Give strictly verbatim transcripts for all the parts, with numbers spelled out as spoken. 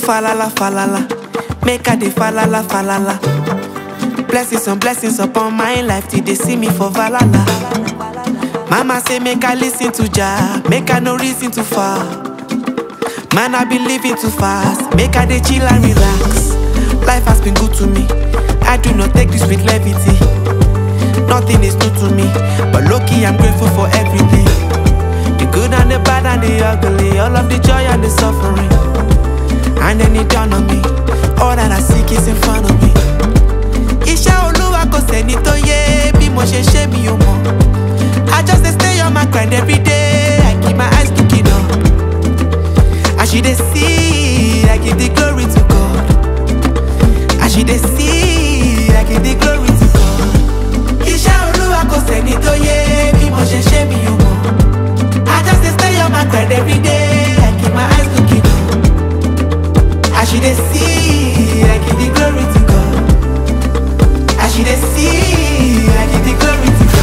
falala falala, make I dey falala falala. Blessings on blessings upon my life till they see me for valala. Mama say make I listen to Jah, make I no reason too far. Man I been living too fast, make I dey chill and relax. Life has been good to me, I do not take this with levity. Nothing is new to me, but lucky I'm grateful for everything. The good and the bad and the ugly, all of the joy and the suffering. And then it dawned on me, all that I seek is in front of me. Isha Oluwa kò sẹ́ni tó yé bí mo ṣe ṣe mi ò mọ̀. I just dey stay on my grind every day, I keep my eyes looking up. As you dey see, I give the glory to God. As you dey see, I give the glory to God. Isha Oluwa kò sẹ́ni tó yé bí mo ṣe ṣe mi ò mọ̀. I just dey stay on my grind every day, I keep my eyes looking up. As you dey see, I give the glory to God. As you dey see, I give the glory to God.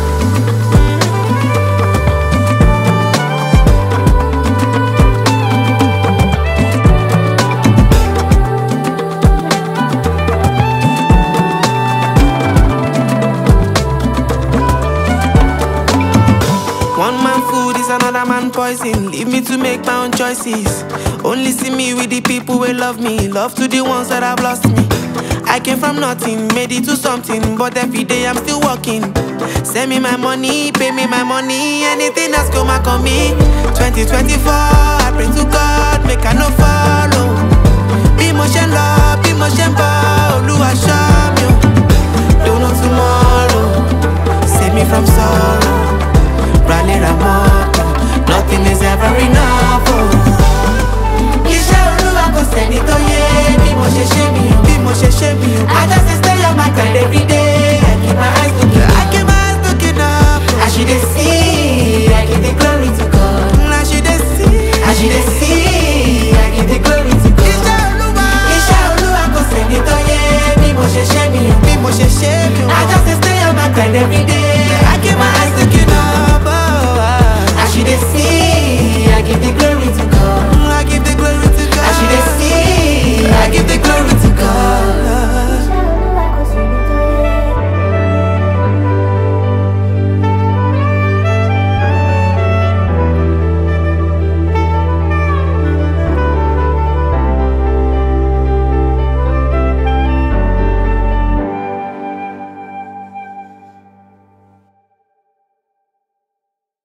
One man food is another man poison. Leave me to make my own choices. Only see me with the people who love me. Love to the ones that have lost me. I came from nothing, made it to something. But every day I'm still working. Send me my money, pay me my money. Anything that's come back on me. twenty twenty-four, I pray to God, make I no follow. Be motion love, be motion ball. Oluwa show me. Don't know tomorrow. Save me from sorrow. Rally Ramoto, nothing is ever enough. Isha Oluwa kò sẹ́ni tó yé bí mo ṣe ṣe mi o, bí mo ṣe ṣe mi o. I just dey stay on my grind every day, I keep my eyes looking up. I keep my eyes looking up. As you dey see, I give the glory to God. As you dey see, as you dey see, I give the glory to God. Isha Oluwa, Isha Oluwa kò sẹ́ni tó yé bí mo ṣe ṣe mi o, bí mo ṣe ṣe mi o. I just dey stay on my grind every day.